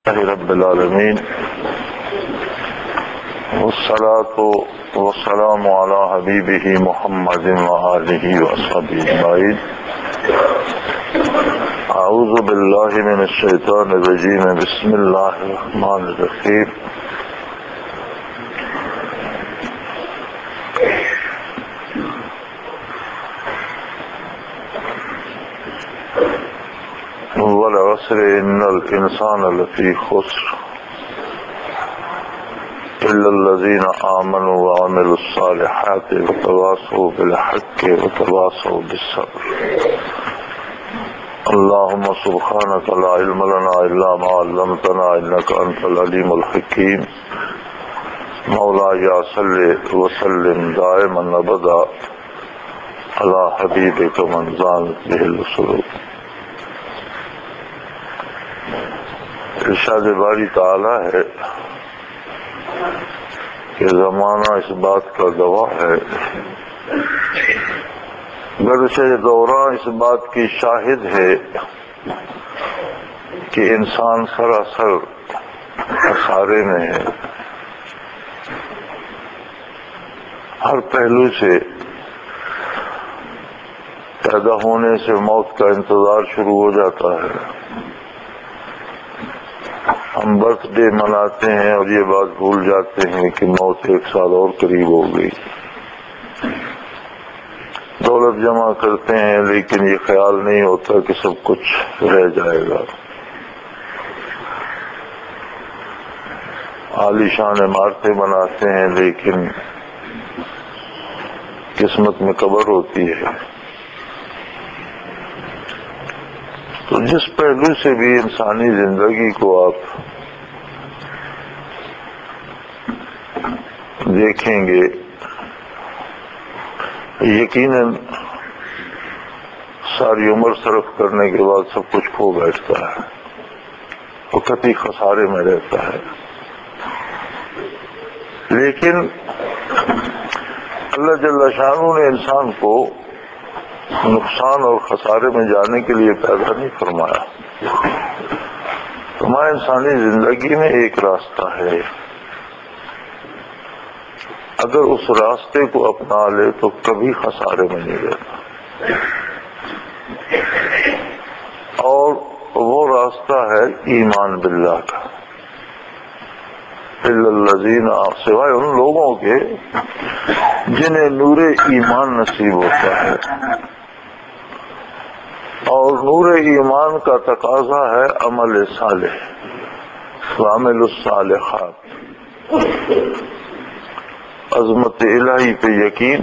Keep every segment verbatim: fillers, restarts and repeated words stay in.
رب العالمین والصلاة والسلام علی حبیبہ محمد وآلہ وصحبہ اجمعین۔ اعوذ باللہ من الشیطان الرجیم، بسم اللہ الرحمن الرحیم۔ والعصر ان الانسان لفی خسر الا الذین آمنوا وعملوا الصالحات وتواصوا بالحق وتواصوا بالصبر۔ اللهم سبحانك لا علم لنا الا ما علمتنا انك انت العلیم الحکیم۔ مولاي صل وسلم دائما ابدا على حبیبک من زانت به السرور۔ ارشاد باری تعالی ہے کہ زمانہ اس بات کا گواہ ہے، گرچہ دوران اس بات کی شاہد ہے کہ انسان سراسر خسارے میں ہے۔ ہر پہلو سے پیدا ہونے سے موت کا انتظار شروع ہو جاتا ہے۔ ہم برتھ ڈے مناتے ہیں اور یہ بات بھول جاتے ہیں کہ موت ایک سال اور قریب ہو گئی۔ دولت جمع کرتے ہیں لیکن یہ خیال نہیں ہوتا کہ سب کچھ رہ جائے گا۔ عالی شان عمارتیں بناتے ہیں لیکن قسمت میں قبر ہوتی ہے۔ تو جس پہلو سے بھی انسانی زندگی کو آپ دیکھیں گے، یقیناً ساری عمر صرف کرنے کے بعد سب کچھ کھو بیٹھتا ہے اور کتنی خسارے میں رہتا ہے۔ لیکن اللہ جل شانہ نے انسان کو نقصان اور خسارے میں جانے کے لیے پیدا نہیں فرمایا۔ فرمایا انسانی زندگی میں ایک راستہ ہے، اگر اس راستے کو اپنا لے تو کبھی خسارے میں نہیں رہتا۔ اور وہ راستہ ہے ایمان باللہ کا، الا الذین، سوائے ان لوگوں کے جنہیں نور ایمان نصیب ہوتا ہے۔ اور نور ایمان کا تقاضا ہے عمل صالح، وعمل الصالحات، عظمت الہی پہ یقین،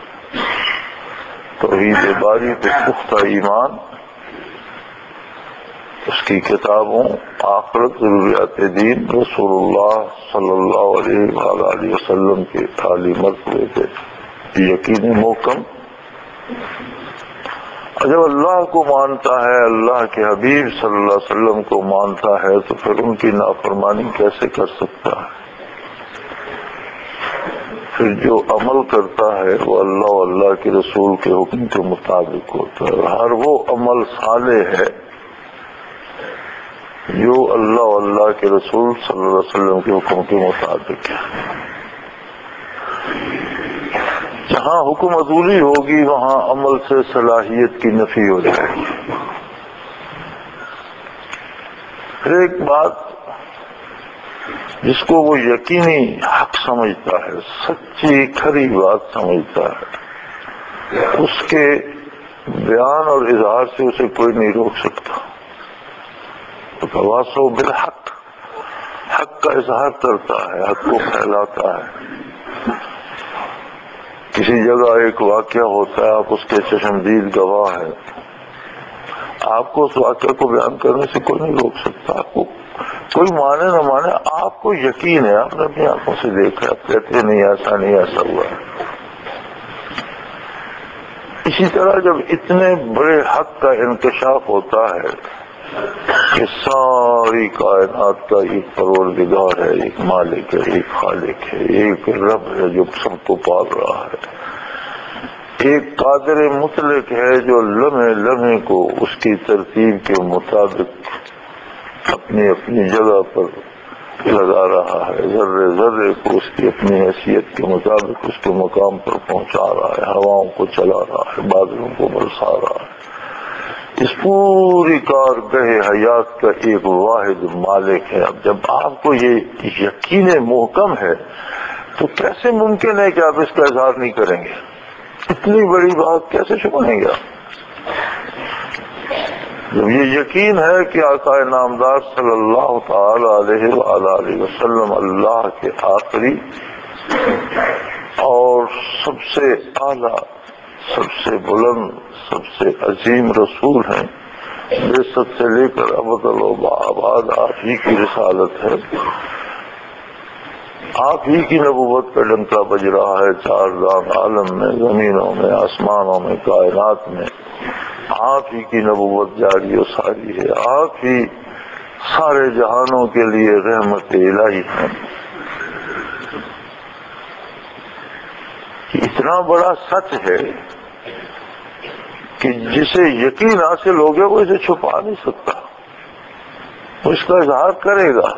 توحید باری پہ پختہ ایمان، اس کی کتابوں، آخرت، ضروریات دین، رسول اللہ صلی اللہ علیہ وآلہ وسلم کے عالی مرتبے پہ یقین محکم۔ جب اللہ کو مانتا ہے، اللہ کے حبیب صلی اللہ علیہ وسلم کو مانتا ہے، تو پھر ان کی نافرمانی کیسے کر سکتا ہے؟ پھر جو عمل کرتا ہے وہ اللہ و اللہ کے رسول کے حکم کے مطابق ہوتا ہے۔ ہر وہ عمل صالح ہے جو اللہ و اللہ کے رسول صلی اللہ علیہ وسلم کے حکم کے مطابق ہے۔ جہاں حکم عدولی ہوگی وہاں عمل سے صلاحیت کی نفی ہو جائے گی۔ پھر ایک بات جس کو وہ یقینی حق سمجھتا ہے، سچی کھری بات سمجھتا ہے، اس کے بیان اور اظہار سے اسے کوئی نہیں روک سکتا۔ تواصوا بالحق، حق کا اظہار کرتا ہے، حق کو پھیلاتا ہے۔ کسی جگہ ایک واقعہ ہوتا ہے، آپ اس کے چشمدید گواہ ہیں، آپ کو اس واقعہ کو بیان کرنے سے کوئی نہیں روک سکتا۔ آپ کو کوئی مانے نہ مانے، آپ کو یقین ہے، آپ نے اپنی آنکھوں سے دیکھا، آپ کہتے ہیں نہیں ایسا نہیں، ایسا ہوا ہے۔ اسی طرح جب اتنے بڑے حق کا انکشاف ہوتا ہے کہ ساری کائنات کا ایک پروردگار ہے، ایک مالک ہے، ایک خالق ہے، ایک رب ہے جو سب کو پال رہا ہے، ایک قادر مطلق ہے جو لمحے لمحے کو اس کی ترتیب کے مطابق اپنی اپنی جگہ پر لگا رہا ہے، ذرے ذرے کو اس کی اپنی حیثیت کے مطابق اس کے مقام پر پہنچا رہا ہے، ہواؤں کو چلا رہا ہے، بادلوں کو برسا رہا ہے۔ اس پوری کارگہ حیات کا ایک واحد مالک ہے۔ اب جب آپ کو یہ یقین محکم ہے تو کیسے ممکن ہے کہ آپ اس کا اظہار نہیں کریں گے؟ اتنی بڑی بات کیسے چھپائیں گے آپ؟ جب یہ یقین ہے کہ آقا نامدار صلی اللہ تعالی علیہ وآلہ وسلم اللہ کے آخری اور سب سے اعلیٰ، سب سے بلند، سب سے عظیم رسول ہیں، بعثت سے لے کر ابد الآباد آپ ہی کی رسالت ہے، آپ ہی کی نبوت کا ڈنکا بج رہا ہے چار دان عالم میں، زمینوں میں، آسمانوں میں، کائنات میں، آپ ہی کی نبوت جاری و ساری ہے، آپ ہی سارے جہانوں کے لیے رحمت الہی ہے۔ اتنا بڑا سچ ہے کہ جسے یقین حاصل ہو گیا وہ اسے چھپا نہیں سکتا، وہ اس کا اظہار کرے گا۔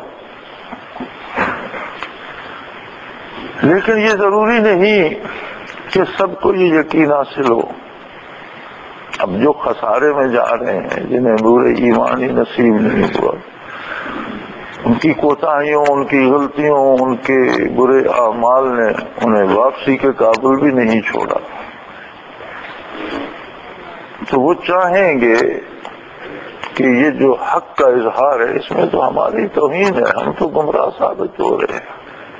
لیکن یہ ضروری نہیں کہ سب کو یہ یقین حاصل ہو۔ اب جو خسارے میں جا رہے ہیں، جنہیں برے ایمان ہی نصیب نہیں ہوا، ان کی کوتاہیوں، ان کی غلطیوں، ان کے برے اعمال نے انہیں واپسی کے قابل بھی نہیں چھوڑا، تو وہ چاہیں گے کہ یہ جو حق کا اظہار ہے اس میں تو ہماری توہین ہے، ہم تو گمراہ ثابت ہو رہے ہیں،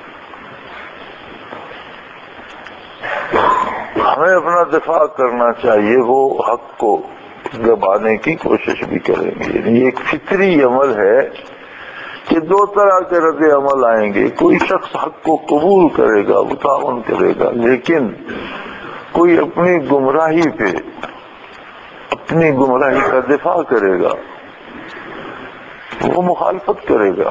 ہمیں اپنا دفاع کرنا چاہیے، وہ حق کو دبانے کی کوشش بھی کریں گے۔ یہ ایک فطری عمل ہے کہ دو طرح کے رد عمل آئیں گے، کوئی شخص حق کو قبول کرے گا، متعاون کرے گا، لیکن کوئی اپنی گمراہی پہ اپنی گمراہی کا دفاع کرے گا، وہ مخالفت کرے گا۔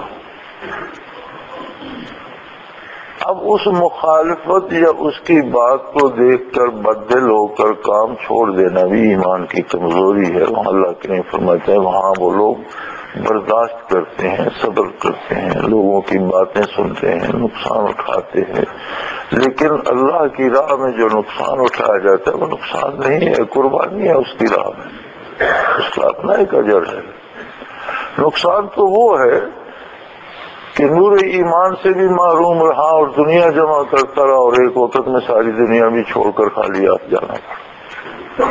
اب اس مخالفت یا اس کی بات کو دیکھ کر بددل ہو کر کام چھوڑ دینا بھی ایمان کی کمزوری ہے۔ وہاں اللہ کے نہیں فرماتے ہیں، وہاں وہ لوگ برداشت کرتے ہیں، صبر کرتے ہیں، لوگوں کی باتیں سنتے ہیں، نقصان اٹھاتے ہیں، لیکن اللہ کی راہ میں جو نقصان اٹھایا جاتا ہے وہ نقصان نہیں ہے، قربانی ہے اس کی راہ میں، اس کا اپنا ایک اجر ہے۔ نقصان تو وہ ہے کہ نور ایمان سے بھی محروم رہا اور دنیا جمع کرتا رہا اور ایک وقت میں ساری دنیا بھی چھوڑ کر خالی ہاتھ جانا پڑا۔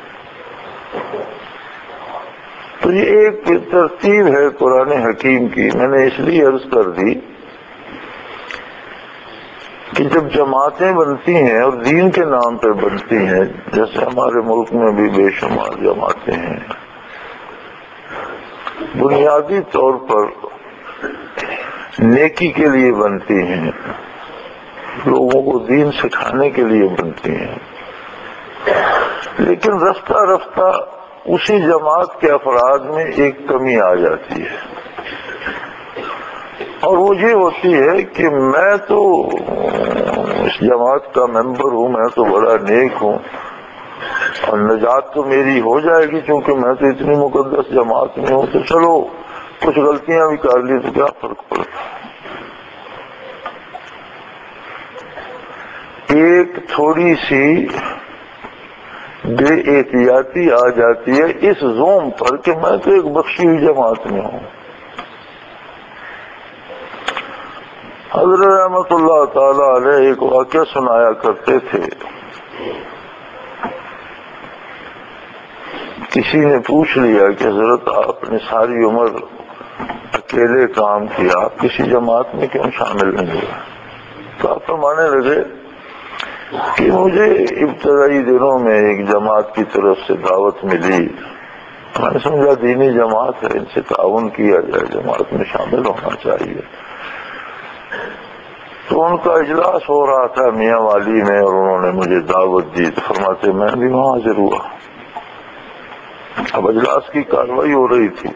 تو یہ ایک ترتیب ہے قرآن حکیم کی۔ میں نے اس لیے عرض کر دی کہ جب جماعتیں بنتی ہیں اور دین کے نام پہ بنتی ہیں، جیسے ہمارے ملک میں بھی بے شمار جماعتیں ہیں، بنیادی طور پر نیکی کے لیے بنتی ہیں، لوگوں کو دین سکھانے کے لیے بنتی ہیں، لیکن رفتہ رفتہ اسی جماعت کے افراد میں ایک کمی آ جاتی ہے، اور وہ یہ ہوتی ہے کہ میں تو اس جماعت کا ممبر ہوں، میں تو بڑا نیک ہوں اور نجات تو میری ہو جائے گی کیونکہ میں تو اتنی مقدس جماعت میں ہوں، تو چلو کچھ غلطیاں بھی کر لی تو کیا فرق پڑتا۔ ایک تھوڑی سی بے احتیاطی آ جاتی ہے اس زوم پر کہ میں تو ایک بخشی ہوئی جماعت میں ہوں۔ حضرت رحمت اللہ تعالی علیہ ایک واقعہ سنایا کرتے تھے۔ کسی نے پوچھ لیا کہ حضرت آپ نے ساری عمر اکیلے کام کیا، آپ کسی جماعت میں کیوں شامل نہیں ہوئے؟ تو آپ فرمانے لگے کہ مجھے ابتدائی دنوں میں ایک جماعت کی طرف سے دعوت ملی، میں نے سمجھا دینی جماعت ہے، ان سے تعاون کیا جائے، جماعت میں شامل ہونا چاہیے۔ تو ان کا اجلاس ہو رہا تھا میاں والی میں اور انہوں نے مجھے دعوت دی، تو فرماتے میں بھی وہاں حاضر ہوا۔ اب اجلاس کی کاروائی ہو رہی تھی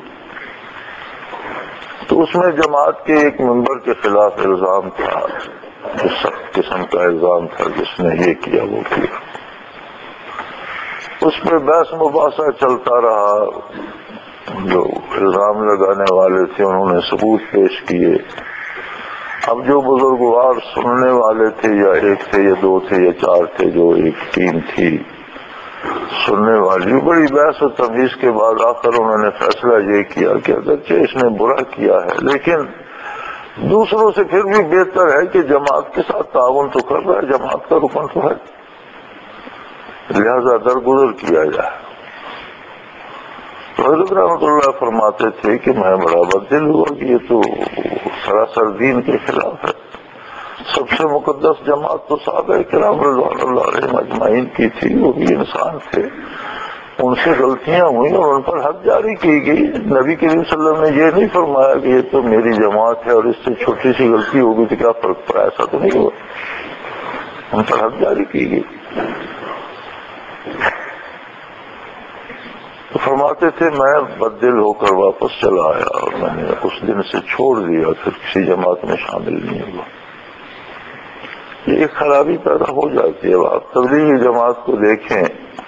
تو اس میں جماعت کے ایک ممبر کے خلاف الزام تھا، جو سخت قسم کا الزام تھا، جس نے یہ کیا وہ کیا۔ اس پہ بحث مباحثہ چلتا رہا، جو الزام لگانے والے تھے انہوں نے ثبوت پیش کیے. اب جو بزرگوار سننے والے تھے، یا ایک تھے یا دو تھے یا چار تھے، جو ایک ٹیم تھی سننے والی، بڑی بحث و تمیز کے بعد آخر انہوں نے فیصلہ یہ کیا کہ اگرچہ اس نے برا کیا ہے لیکن دوسروں سے پھر بھی بہتر ہے کہ جماعت کے ساتھ تعاون تو کر رہا ہے، جماعت کا رکن تو ہے، لہذا درگزر کیا جائے. تو حضرت رحمۃ اللہ فرماتے تھے کہ میں بڑا بددل ہوا کہ یہ تو سراسر دین کے خلاف ہے. سب سے مقدس جماعت تو صحابہ کرام رضوان اللہ علیہم اجمعین کی تھی، وہ بھی انسان تھے، ان سے غلطیاں ہوئیں اور ان پر حد جاری کی گئی. نبی کریم صلی اللہ علیہ وسلم نے یہ نہیں فرمایا کہ یہ تو میری جماعت ہے اور اس سے چھوٹی سی غلطی ہوگی تو کیا فرق پڑا، ایسا تو نہیں ہوا، ان پر حد جاری کی گئی. تو فرماتے تھے میں بددل ہو کر واپس چلا آیا اور میں نے اس دن سے چھوڑ دیا، پھر کسی جماعت میں شامل نہیں ہوا. یہ ایک خرابی پیدا ہو جاتی ہے. آپ تبلیغی جماعت کو دیکھیں،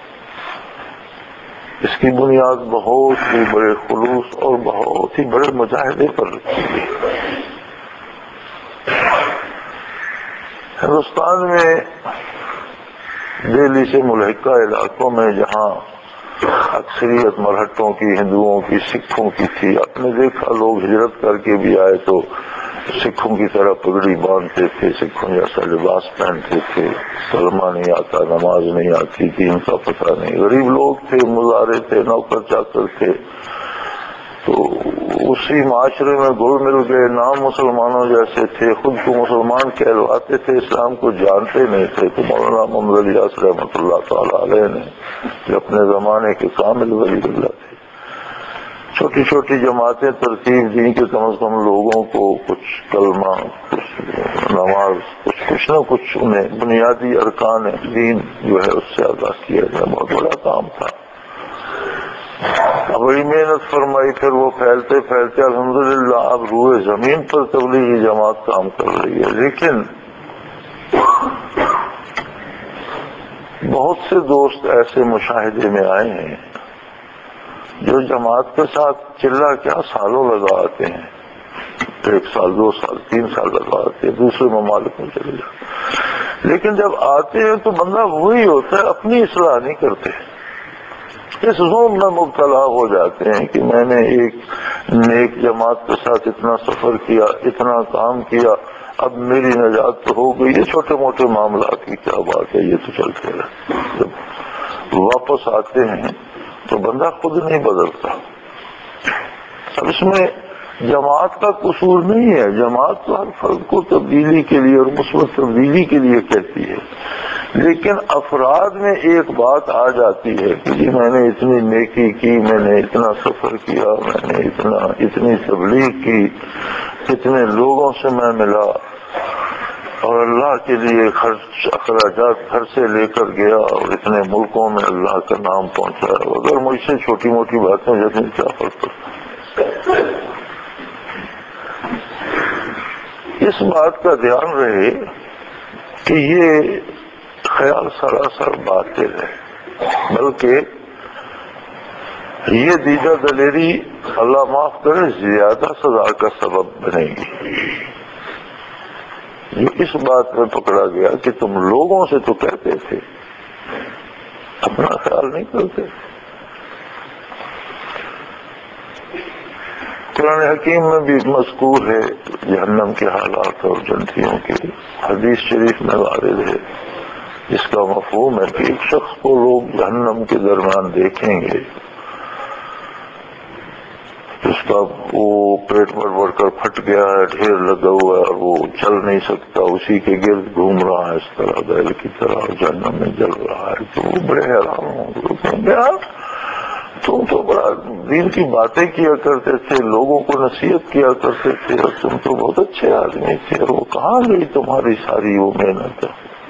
اس کی بنیاد بہت ہی بڑے خلوص اور بہت ہی بڑے مجاہدے پر رکھی گئی. ہندوستان میں دہلی سے ملحقہ علاقوں میں جہاں اکثریت مرہٹوں کی، ہندوؤں کی، سکھوں کی تھی، آپ نے دیکھا لوگ ہجرت کر کے بھی آئے تو سکھوں کی طرح پگڑی باندھتے تھے، سکھوں جیسا لباس پہنتے تھے، کلمہ نہیں آتا، نماز نہیں آتی تھی، ان کا پتہ نہیں. غریب لوگ تھے، مزارے تھے، نوکر چاکر تھے، تو اسی معاشرے میں گھل مل گئے. نام مسلمانوں جیسے تھے، خود کو مسلمان کہلواتے تھے، اسلام کو جانتے نہیں تھے. تو مولانا محمد علی یاس رحمۃ اللہ تعالی علیہ نے جو اپنے زمانے کے کامل ولی اللہ تھے، چھوٹی چھوٹی جماعتیں ترتیب دیں کہ کم از کم لوگوں کو کچھ کلمہ، کچھ نماز، کچھ کچھ نہ کچھ انہیں بنیادی ارکان دین جو ہے اس سے آگاہ کیا جائے. بہت بڑا کام تھا. بڑی محنت فرمائی، پھر وہ پھیلتے پھیلتے الحمدللہ اب روئے زمین پر تبلیغی جماعت کام کر رہی ہے. لیکن بہت سے دوست ایسے مشاہدے میں آئے ہیں جو جماعت کے ساتھ چلا کیا سالوں لگا آتے ہیں، ایک سال، دو سال، تین سال لگا آتے ہیں، دوسرے ممالک میں چلے جاتے. لیکن جب آتے ہیں تو بندہ وہی ہوتا ہے، اپنی اصلاح نہیں کرتے. اس زوم میں مبتلا ہو جاتے ہیں کہ میں نے ایک نیک جماعت کے ساتھ اتنا سفر کیا، اتنا کام کیا، اب میری نجات تو ہو گئی. یہ چھوٹے موٹے معاملات کی کیا بات ہے، یہ تو چلتے رہتے. جب واپس آتے ہیں تو بندہ خود نہیں بدلتا. اب اس میں جماعت کا قصور نہیں ہے، جماعت تو ہر فرد کو تبدیلی کے لیے اور مثبت تبدیلی کے لیے کہتی ہے. لیکن افراد میں ایک بات آ جاتی ہے کہ جی میں نے اتنی نیکی کی، میں نے اتنا سفر کیا، میں نے اتنا اتنی تبلیغ کی، اتنے لوگوں سے میں ملا اور اللہ کے لیے خرچ اخراجات گھر سے لے کر گیا اور اتنے ملکوں میں اللہ کا نام پہنچایا. اگر مجھ سے چھوٹی موٹی باتیں جتنی کیا فرق پڑتا. اس بات کا دھیان رہے کہ یہ خیال سراسر باطل ہے، بلکہ یہ دیدہ دلیری اللہ معاف کرے زیادہ سزا کا سبب بنے گی. یہ اس بات میں پکڑا گیا کہ تم لوگوں سے تو کہتے تھے، اپنا خیال نہیں کرتے. قرآن حکیم میں بھی مذکور ہے جہنم کے حالات اور جنتیوں کے. حدیث شریف میں وارد ہے، اس کا مفہوم ہے کہ ایک شخص کو لوگ جہنم کے درمیان دیکھیں گے، اس کا وہ پیٹ بڑھ بڑھ کر پھٹ گیا ہے، ڈھیر لگا ہوا ہے اور وہ چل نہیں سکتا، اسی کے گرد گھوم رہا ہے اس طرح بیل کی طرح، جہنم میں جل رہا ہے. تو وہ بڑے حیران ہوں گے، کہیں گے یار تم تو بڑا دین کی باتیں کیا کرتے تھے، لوگوں کو نصیحت کیا کرتے تھے، اور تم تو بہت اچھے آدمی تھے، اور وہ کہاں گئی تمہاری ساری وہ محنت؟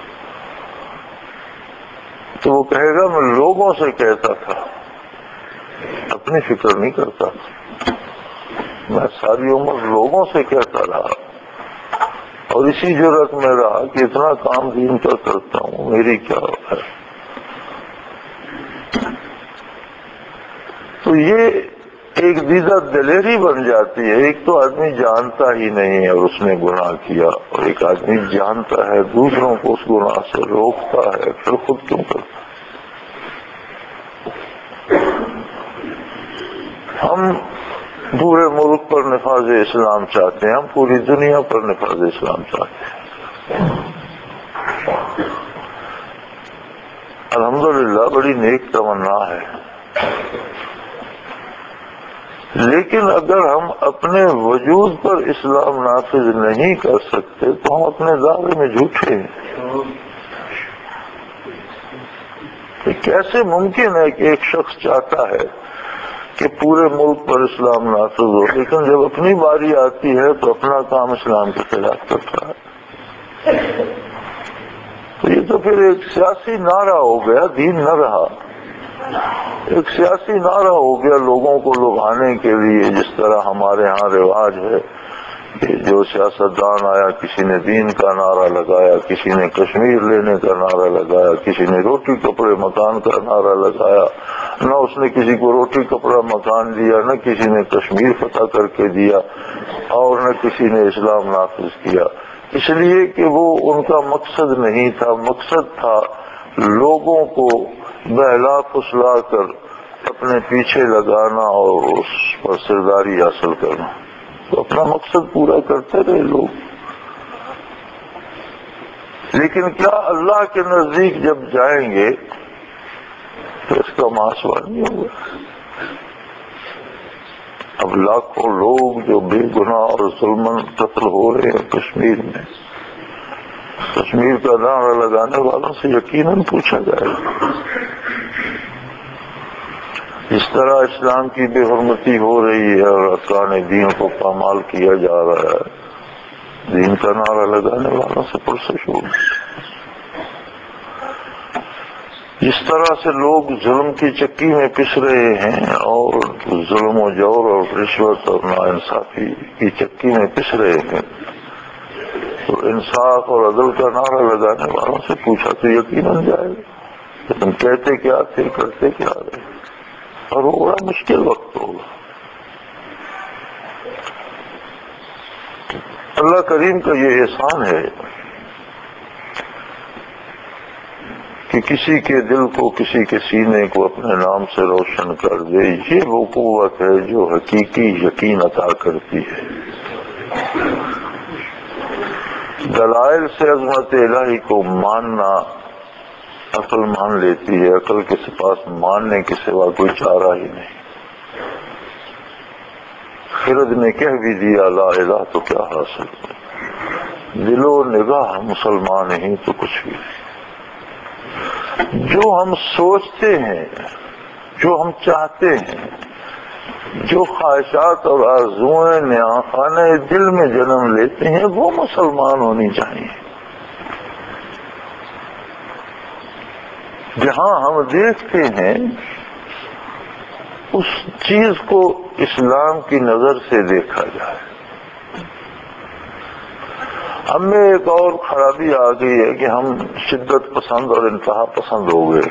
تو وہ کہے گا میں لوگوں سے کہتا تھا، اپنی فکر نہیں کرتا، میں ساری عمر لوگوں سے کہتا رہا اور اسی جرات میں رہا کہ اتنا کام دین کا کرتا ہوں، میری کیا ہے. تو یہ ایک دیدہ دلیری بن جاتی ہے. ایک تو آدمی جانتا ہی نہیں ہے اور اس نے گناہ کیا، اور ایک آدمی جانتا ہے دوسروں کو اس گناہ سے روکتا ہے، پھر خود کیوں کرتا ہے. ہم پورے ملک پر نفاذ اسلام چاہتے ہیں، ہم پوری دنیا پر نفاذ اسلام چاہتے ہیں. الحمدللہ بڑی نیک تمنا ہے، لیکن اگر ہم اپنے وجود پر اسلام نافذ نہیں کر سکتے تو ہم اپنے دعوے میں جھوٹے ہیں. کہ کیسے ممکن ہے کہ ایک شخص چاہتا ہے کہ پورے ملک پر اسلام نافذ ہو، لیکن جب اپنی باری آتی ہے تو اپنا کام اسلام کے خلاف کرتا ہے؟ تو یہ تو پھر ایک سیاسی نعرہ ہو گیا، دین نہ رہا. ایک سیاسی نعرہ ہو گیا لوگوں کو لبھانے کے لیے، جس طرح ہمارے ہاں رواج ہے کہ جو سیاستدان آیا کسی نے دین کا نعرہ لگایا، کسی نے کشمیر لینے کا نعرہ لگایا، کسی نے روٹی کپڑے مکان کا نعرہ لگایا. نہ اس نے کسی کو روٹی کپڑا مکان دیا، نہ کسی نے کشمیر فتح کر کے دیا، اور نہ کسی نے اسلام نافذ کیا، اس لیے کہ وہ ان کا مقصد نہیں تھا. مقصد تھا لوگوں کو بہلا پھسلا کر اپنے پیچھے لگانا اور اس پر سرداری حاصل کرنا. تو اپنا مقصد پورا کرتے رہے لوگ. لیکن کیا اللہ کے نزدیک جب جائیں گے تو اس کا محاسبہ نہیں ہوگا؟ اب لاکھوں لوگ جو بے گناہ اور ظلمن قتل ہو رہے ہیں کشمیر میں، کشمیر کا نعرہ لگانے والوں سے یقیناً پوچھا جائے گا. اس طرح اسلام کی بے حرمتی ہو رہی ہے اور ارکان دین کو پامال کیا جا رہا ہے، دین کا نعرہ لگانے والوں سے پرسش ہوگی. جس طرح سے لوگ ظلم کی چکی میں پس رہے ہیں اور ظلم و جور اور رشوت اور ناانصافی کی چکی میں پس رہے ہیں، تو انصاف اور عدل کا نعرہ لگانے والوں سے پوچھا تو یقیناً جائے گا کہ تم کہتے کیا تھے، کرتے کیا رہے، اور وہ بڑا مشکل وقت ہوگا. اللہ کریم کا یہ احسان ہے کہ کسی کے دل کو، کسی کے سینے کو اپنے نام سے روشن کر دے. یہ وہ قوت ہے جو حقیقی یقین عطا کرتی ہے. دلائل سے عظمت الہی کو ماننا عقل مان لیتی ہے، عقل کے پاس ماننے کے سوا کوئی چارہ ہی نہیں. خرد نے کہہ بھی دیا لا الہ تو کیا حاصل، دل و نگاہ مسلمان ہی تو کچھ بھی نہیں. جو ہم سوچتے ہیں، جو ہم چاہتے ہیں، جو خواہشات اور آرزوئیں نیاخانہ دل میں جنم لیتے ہیں، وہ مسلمان ہونی چاہیے. جہاں ہم دیکھتے ہیں اس چیز کو اسلام کی نظر سے دیکھا جائے. ہم میں ایک اور خرابی آ گئی ہے کہ ہم شدت پسند اور انتہا پسند ہو گئے.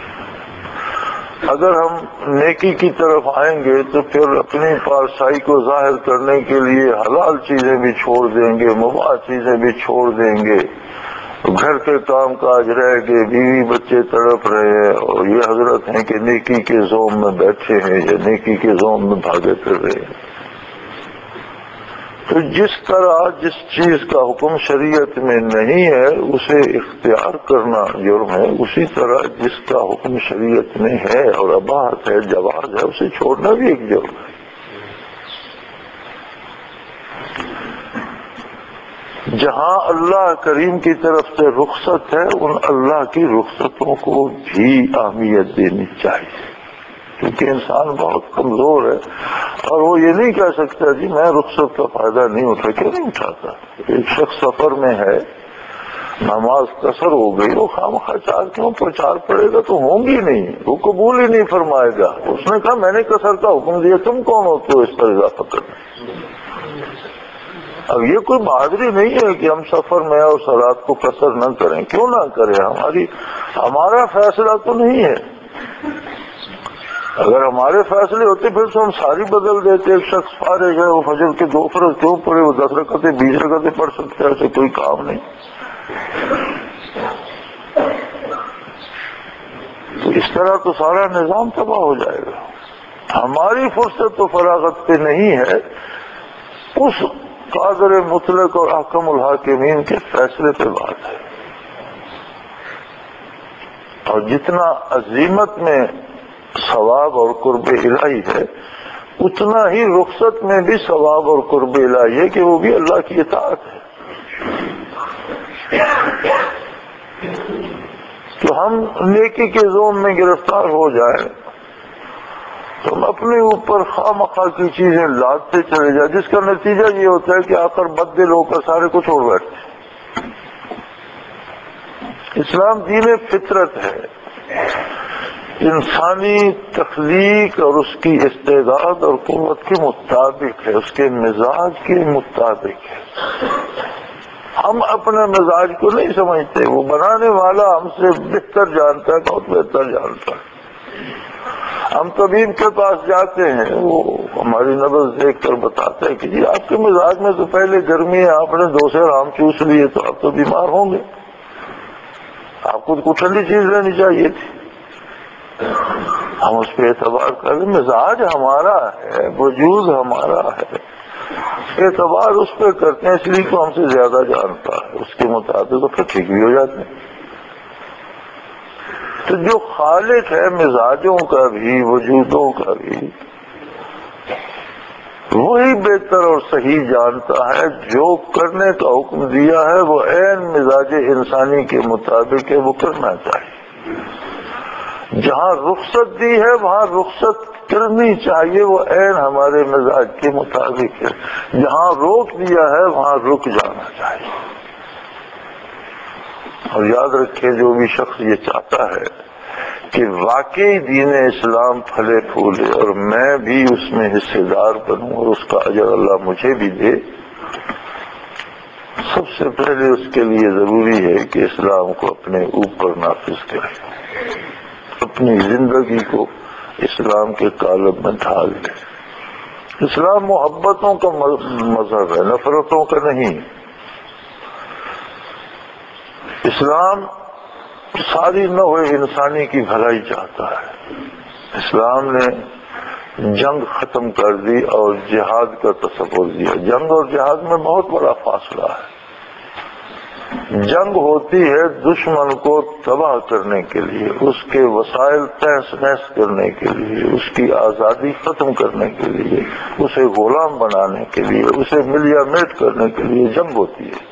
اگر ہم نیکی کی طرف آئیں گے تو پھر اپنی پارسائی کو ظاہر کرنے کے لیے حلال چیزیں بھی چھوڑ دیں گے، مباح چیزیں بھی چھوڑ دیں گے، گھر کے کام کاج رہ گئے، بیوی بچے تڑپ رہے ہیں، اور یہ حضرت ہیں کہ نیکی کے زوم میں بیٹھے ہیں یا نیکی کے زوم میں بھاگے پھر رہے ہیں. تو جس طرح جس چیز کا حکم شریعت میں نہیں ہے اسے اختیار کرنا جرم ہے، اسی طرح جس کا حکم شریعت میں ہے اور اباحت ہے، جواز ہے، اسے چھوڑنا بھی ایک جرم ہے. جہاں اللہ کریم کی طرف سے رخصت ہے ان اللہ کی رخصتوں کو بھی اہمیت دینی چاہیے، کیونکہ انسان بہت کمزور ہے اور وہ یہ نہیں کہہ سکتا جی میں رخصت کا فائدہ نہیں اٹھا. کیوں نہیں اٹھاتا؟ ایک شخص سفر میں ہے، نماز قصر ہو گئی، وہ خواہ چار کیوں پرچار پڑے گا تو ہوں گی نہیں، وہ قبول ہی نہیں فرمائے گا. اس نے کہا میں نے قصر کا حکم دیا، تم کون ہوتے ہو اس پر اضافہ کرنا؟ اب یہ کوئی بہادری نہیں ہے کہ ہم سفر میں اور صلات کو قصر نہ کریں. کیوں نہ کریں؟ ہماری ہمارا فیصلہ تو نہیں ہے. اگر ہمارے فیصلے ہوتے پھر تو ہم ساری بدل دیتے. ایک شخص فارغ ہے، وہ فجر کے دو فرض کیوں پڑے، وہ دس رکعتیں بیس رکعتیں پڑھ سکتے ہیں، ایسے کوئی کام نہیں. تو اس طرح تو سارا نظام تباہ ہو جائے گا. ہماری فرصت تو فراغت پہ نہیں ہے، اس قادر مطلق اور احکم الحاکمین کے فیصلے پہ بات ہے. اور جتنا عظیمت میں ثواب اور قرب الہی ہے، اتنا ہی رخصت میں بھی ثواب اور قرب الہی ہے کہ وہ بھی اللہ کی اطاعت ہے. تو ہم نیکی کے زوم میں گرفتار ہو جائیں تو ہم اپنے اوپر خواہ مخواہ کی چیزیں لاتے چلے جائیں، جس کا نتیجہ یہ ہوتا ہے کہ آخر بد دل ہو کر سارے کو چھوڑ بیٹھتے ہیں. اسلام دین فطرت ہے، انسانی تخلیق اور اس کی استعداد اور قوت کے مطابق ہے، اس کے مزاج کے مطابق ہے. ہم اپنے مزاج کو نہیں سمجھتے، وہ بنانے والا ہم سے بہتر جانتا ہے، بہت بہتر جانتا ہے. ہم طبیب کے پاس جاتے ہیں، وہ ہماری نبض دیکھ کر بتاتا ہے کہ جی آپ کے مزاج میں تو پہلے گرمی ہے، آپ نے دو سیر آم چوس لیے تو آپ تو بیمار ہوں گے، آپ کو تو ٹھنڈی چیز لینی چاہیے تھی. ہم اس پہ اعتبار کریں. مزاج ہمارا ہے، وجود ہمارا ہے، اعتبار اس پہ کرتے ہیں، اس لیے تو ہم سے زیادہ جانتا ہے، اس کے مطابق تو پھر ٹھیک بھی ہو جاتے ہیں. تو جو خالق ہے مزاجوں کا بھی وجودوں کا بھی، وہی بہتر اور صحیح جانتا ہے. جو کرنے کا حکم دیا ہے وہ عین مزاج انسانی کے مطابق ہے، وہ کرنا چاہیے. جہاں رخصت دی ہے وہاں رخصت کرنی چاہیے، وہ عین ہمارے مزاج کے مطابق ہے. جہاں روک دیا ہے وہاں رک جانا چاہیے. اور یاد رکھیں، جو بھی شخص یہ چاہتا ہے کہ واقعی دین اسلام پھلے پھولے اور میں بھی اس میں حصے دار بنوں اور اس کا اجر اللہ مجھے بھی دے، سب سے پہلے اس کے لیے ضروری ہے کہ اسلام کو اپنے اوپر نافذ کرے، اپنی زندگی کو اسلام کے قالب میں ڈھال دے. اسلام محبتوں کا مذہب ہے، نفرتوں کا نہیں. اسلام ساری نوع انسانی کی بھلائی چاہتا ہے. اسلام نے جنگ ختم کر دی اور جہاد کا تصور دیا. جنگ اور جہاد میں بہت بڑا فاصلہ ہے. جنگ ہوتی ہے دشمن کو تباہ کرنے کے لیے، اس کے وسائل تہس نہس کرنے کے لیے، اس کی آزادی ختم کرنے کے لیے، اسے غلام بنانے کے لیے، اسے ملیا میٹ کرنے کے لیے جنگ ہوتی ہے.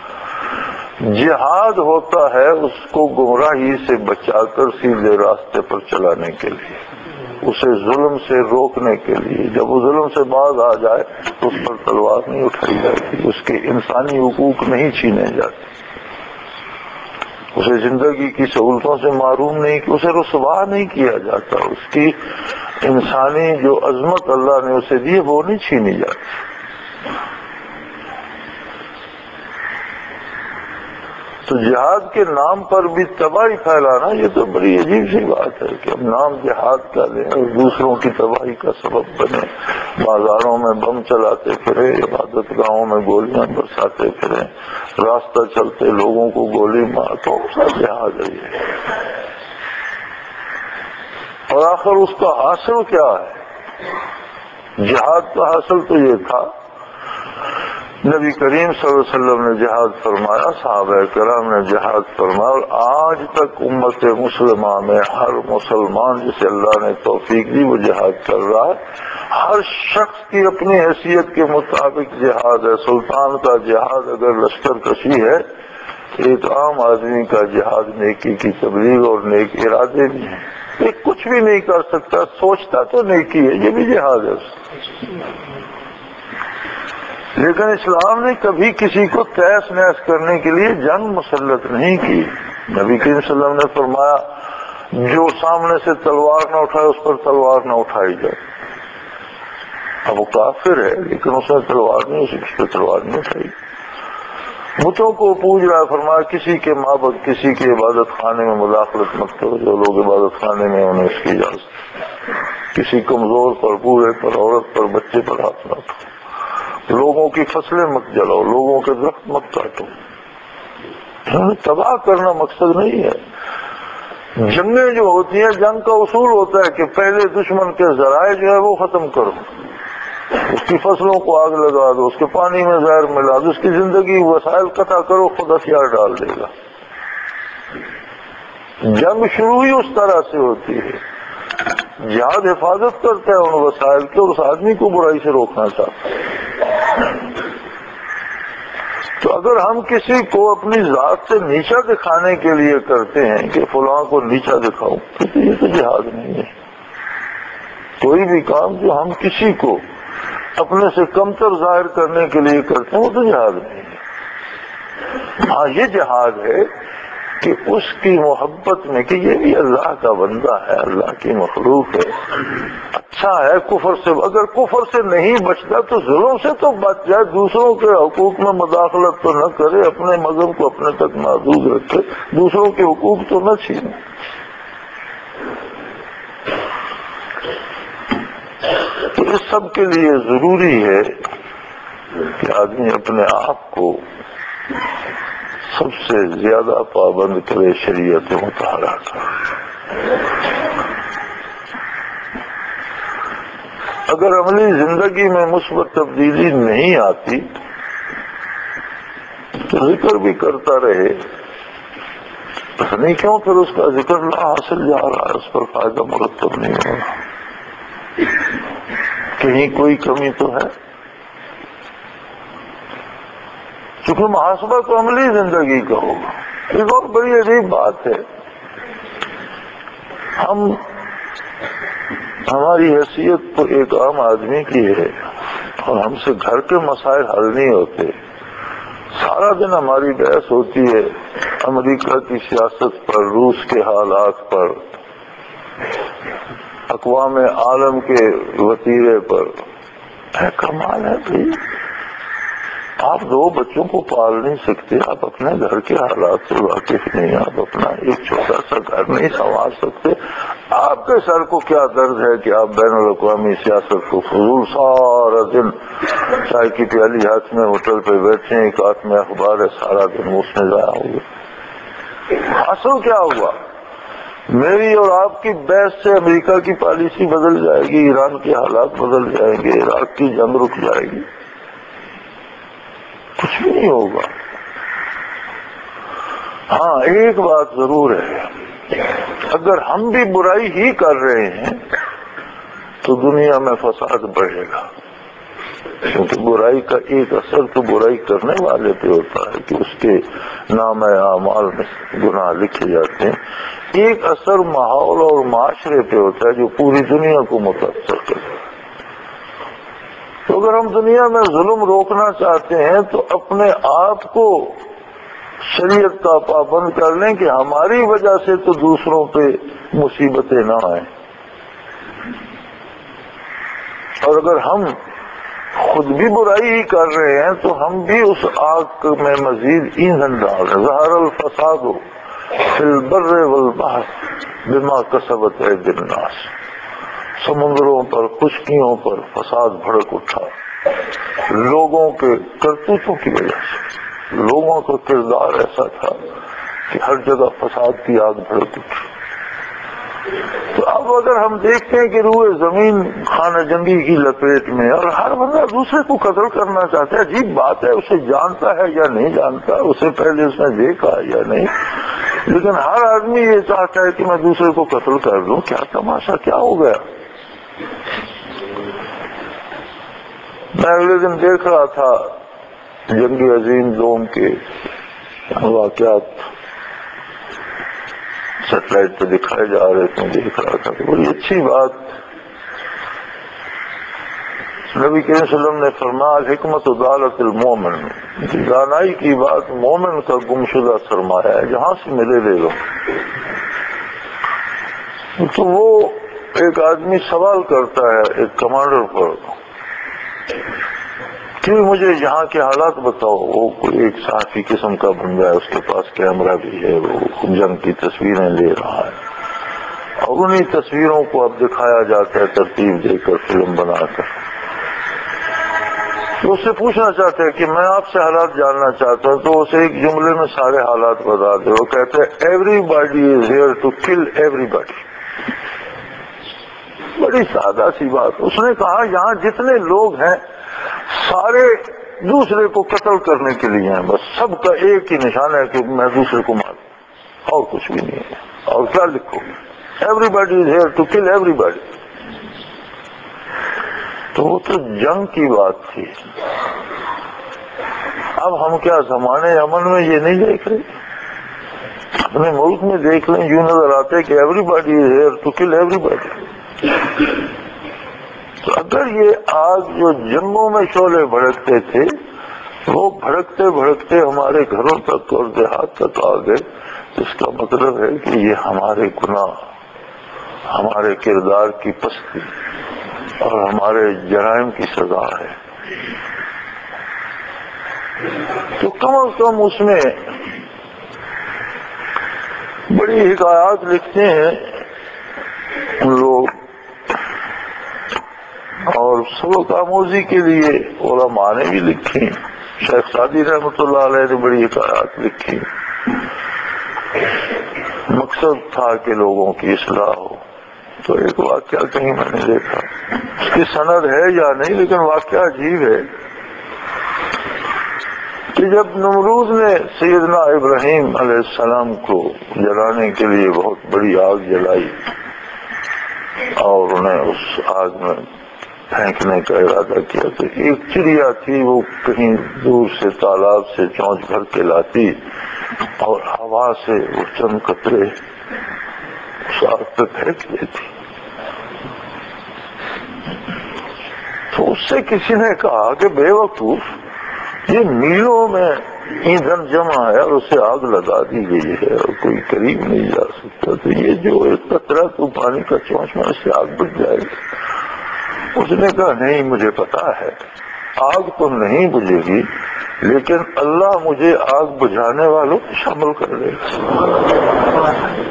جہاد ہوتا ہے اس کو گمراہی سے بچا کر سیدھے راستے پر چلانے کے لیے، اسے ظلم سے روکنے کے لیے. جب وہ ظلم سے باز آ جائے تو اس پر تلوار نہیں اٹھائی جاتی، اس کے انسانی حقوق نہیں چھینے جاتے، اسے زندگی کی سہولتوں سے محروم نہیں، اسے رسوا نہیں کیا جاتا، اس کی انسانی جو عظمت اللہ نے اسے دی وہ نہیں چھینی جاتی. تو جہاد کے نام پر بھی تباہی پھیلانا یہ تو بڑی عجیب سی بات ہے کہ ہم نام جہاد کا لیں اور دوسروں کی تباہی کا سبب بنے. بازاروں میں بم چلاتے پھرے، عبادت گاہوں میں گولیاں برساتے پھرے، راستہ چلتے لوگوں کو گولی مار، کون سا جہاد ہے یہ؟ اور آخر اس کا حاصل کیا ہے؟ جہاد کا حاصل تو یہ تھا، نبی کریم صلی اللہ علیہ وسلم نے جہاد فرمایا، صحابہ کرام نے جہاد فرمایا، اور آج تک امت مسلمہ میں ہر مسلمان جسے اللہ نے توفیق دی وہ جہاد کر رہا ہے. ہر شخص کی اپنی حیثیت کے مطابق جہاد ہے. سلطان کا جہاد اگر لشکر کشی ہے، ایک عام آدمی کا جہاد نیکی کی تبلیغ اور نیک ارادے بھی ہیں. ایک کچھ بھی نہیں کر سکتا، سوچتا تو نیکی ہے، یہ بھی جہاد ہے. لیکن اسلام نے کبھی کسی کو تیس نیس کرنے کے لیے جنگ مسلط نہیں کی. نبی کریم صلی اللہ علیہ وسلم نے فرمایا جو سامنے سے تلوار نہ اٹھائے اس پر تلوار نہ اٹھائی جائے. اب وہ کافر ہے لیکن اس نے تلوار نہیں، اس پر تلوار نہیں اٹھائی. بتوں کو پوج رہا ہے، فرمایا کسی کے معبد، کسی کے عبادت خانے میں مداخلت مت کرو، جو لوگ عبادت خانے میں انہیں اس کی اجازت، کسی کمزور پر، بوڑھے پر، عورت پر، بچے پر ہاتھ نہ اٹھاؤ، لوگوں کی فصلیں مت جلاؤ، لوگوں کے درخت مت کاٹو۔ تباہ کرنا مقصد نہیں ہے۔ جنگیں جو ہوتی ہیں، جنگ کا اصول ہوتا ہے کہ پہلے دشمن کے ذرائع جو ہے وہ ختم کرو، اس کی فصلوں کو آگ لگا دو، اس کے پانی میں زہر ملا دو، اس کی زندگی وسائل قطع کرو، خود ہتھیار ڈال دے گا۔ جنگ شروع ہی اس طرح سے ہوتی ہے۔ جہاد حفاظت کرتا ہے ان وسائل کی اور اس آدمی کو برائی سے روکنا چاہتا ہے۔ تو اگر ہم کسی کو اپنی ذات سے نیچا دکھانے کے لیے کرتے ہیں کہ فلاں کو نیچا دکھاؤ، تو یہ تو جہاد نہیں ہے۔ کوئی بھی کام جو ہم کسی کو اپنے سے کمتر ظاہر کرنے کے لیے کرتے ہیں وہ تو جہاد نہیں ہے۔ ہاں یہ جہاد ہے کہ اس کی محبت میں کہ یہ بھی اللہ کا بندہ ہے، اللہ کی مخلوق ہے، اچھا ہے کفر سے، اگر کفر سے نہیں بچتا تو ظلم سے تو بچ جائے، دوسروں کے حقوق میں مداخلت تو نہ کرے، اپنے مذہب کو اپنے تک محدود رکھے، دوسروں کے حقوق تو نہ چھینے۔ تو اس سب کے لیے ضروری ہے کہ آدمی اپنے آپ کو سب سے زیادہ پابند کرے شریعت مطہرہ کا۔ اگر عملی زندگی میں مثبت تبدیلی نہیں آتی تو ذکر بھی کرتا رہے، پتہ نہیں کیوں پھر اس کا ذکر نہ حاصل جا رہا ہے، اس پر فائدہ مرتب نہیں ہو رہا، کہیں کوئی کمی تو ہے۔ چونکہ محاسبہ تو عملی زندگی کا ہوگا۔ ایک اور بڑی عجیب بات ہے، ہم ہماری حیثیت تو ایک عام آدمی کی ہے اور ہم سے گھر کے مسائل حل نہیں ہوتے، سارا دن ہماری بحث ہوتی ہے امریکہ کی سیاست پر، روس کے حالات پر، اقوام عالم کے وتیرے پر۔ اے کمال ہے بھائی، آپ دو بچوں کو پال نہیں سکتے، آپ اپنے گھر کے حالات سے واقف نہیں، آپ اپنا ایک چھوٹا سا گھر نہیں سنبھال سکتے، آپ کے سر کو کیا درد ہے کہ آپ بین الاقوامی سیاست کو فضول سارا دن چائے کی پیالی ہاتھ میں ہوٹل پہ بیٹھے ہیں، ایک ہاتھ میں اخبار ہے، سارا دن اس میں ضائع ہو گیا۔ حاصل کیا ہوا؟ میری اور آپ کی بحث سے امریکہ کی پالیسی بدل جائے گی، ایران کے حالات بدل جائیں گے، عراق کی جنگ رک جائے گی، کچھ بھی نہیں ہوگا۔ ہاں ایک بات ضرور ہے، اگر ہم بھی برائی ہی کر رہے ہیں تو دنیا میں فساد بڑھے گا، کیونکہ برائی کا ایک اثر تو برائی کرنے والے پہ ہوتا ہے کہ اس کے نام اعمال میں گناہ لکھے جاتے ہیں، ایک اثر ماحول اور معاشرے پہ ہوتا ہے جو پوری دنیا کو متاثر کرتا ہے۔ تو اگر ہم دنیا میں ظلم روکنا چاہتے ہیں تو اپنے آپ کو شریعت کا پابند کر لیں کہ ہماری وجہ سے تو دوسروں پہ مصیبتیں نہ آئیں، اور اگر ہم خود بھی برائی ہی کر رہے ہیں تو ہم بھی اس آگ میں مزید ایندھن ڈال رہے ہیں۔ ظہر الفساد فی البر والبحر بما کسبت ایدی الناس، سمندروں پر، خشکیوں پر فساد بھڑک اٹھا لوگوں کے کرتوتوں کی وجہ سے، لوگوں کا کردار ایسا تھا کہ ہر جگہ فساد کی آگ بھڑک اٹھی۔ تو اب اگر ہم دیکھتے ہیں کہ روئے زمین خانہ جنگی کی لپیٹ میں اور ہر بندہ دوسرے کو قتل کرنا چاہتا ہے، عجیب بات ہے، اسے جانتا ہے یا نہیں جانتا، اسے پہلے اس نے دیکھا یا نہیں، لیکن ہر آدمی یہ چاہتا ہے کہ میں دوسرے کو قتل کر دوں۔ کیا تماشا، کیا ہو گیا؟ میں اگلے دن دیکھ رہا تھا جنگ عظیم دوم کے واقعات سیٹلائٹ پہ دکھائے جا رہے تھے، دیکھ رہا تھا کہ بڑی اچھی بات نبی کریم صلی اللہ علیہ وسلم نے فرمایا، حکمت ضالت المومن، دانائی کی بات مومن کا گمشدہ سرمایہ ہے، جہاں سے ملے لے لو۔ تو وہ ایک آدمی سوال کرتا ہے ایک کمانڈر پر کہ مجھے یہاں کے حالات بتاؤ. وہ کوئی ایک صحافی قسم کا بندہ ہے, اس کے پاس کیمرہ بھی ہے, وہ جنگ کی تصویریں لے رہا ہے, اور انہی تصویروں کو اب دکھایا جاتا ہے ترتیب دے کر, فلم بنا کر. تو اس سے پوچھنا چاہتے ہیں کہ میں آپ سے حالات جاننا چاہتا ہوں, تو اسے ایک جملے میں سارے حالات بتا دے. وہ کہتے ہیں everybody is here to kill everybody. بڑی سادہ سی بات. اس نے کہا یہاں جتنے لوگ ہیں سارے دوسرے کو قتل کرنے کے لیے ہیں, بس سب کا ایک ہی نشانہ ہے کہ میں دوسرے کو ماروں, اور کچھ بھی نہیں ہے. اور کیا لکھو گے؟ Everybody is here to kill everybody. تو وہ تو جنگ کی بات تھی. اب ہم کیا زمانے امن میں یہ نہیں دیکھ رہے؟ اپنے ملک میں دیکھ لیں, یوں نظر آتے کہ everybody is here to kill everybody. تو اگر یہ آگ جو جنگوں میں شعلے بھڑکتے تھے وہ بھڑکتے بھڑکتے ہمارے گھروں تک اور دیہات تک آ گئے, اس کا مطلب ہے کہ یہ ہمارے گناہ, ہمارے کردار کی پستی اور ہمارے جرائم کی سزا ہے. تو کم از کم اس میں بڑی حکایات لکھتے ہیں ان لوگ, اور سبق آموزی کے لیے علماء نے بھی لکھی. شیخ سعدی رحمۃ اللہ علیہ نے بڑی حکایات لکھی. مقصد تھا کہ لوگوں کی اصلاح ہو. تو ایک واقعہ کہیں میں نے دیکھا, اس کی سند ہے یا نہیں, لیکن واقعہ عجیب ہے کہ جب نمرود نے سیدنا ابراہیم علیہ السلام کو جلانے کے لیے بہت بڑی آگ جلائی اور انہیں اس آگ میں پھینکنے کا ارادہ کیا, تو ایک چڑیا تھی, وہ کہیں دور سے تالاب سے چونچ بھر کے لاتی اور ہوا سے وہ چند قطرے اس آگ پہ پھینک دیتی. تو اس سے کسی نے کہا کہ بے وقوف, یہ میلوں میں ایندھن جمع ہے اور اسے آگ لگا دی گئی ہے اور کوئی قریب نہیں جا سکتا, تو یہ جو ایک قطرہ تو پانی کا چونچ میں اس سے آگ بجھ جائے گی. اس نے کہا نہیں, مجھے پتا ہے آگ تو نہیں بجھے گی, لیکن اللہ مجھے آگ بجھانے والوں کو شامل کر لے گا.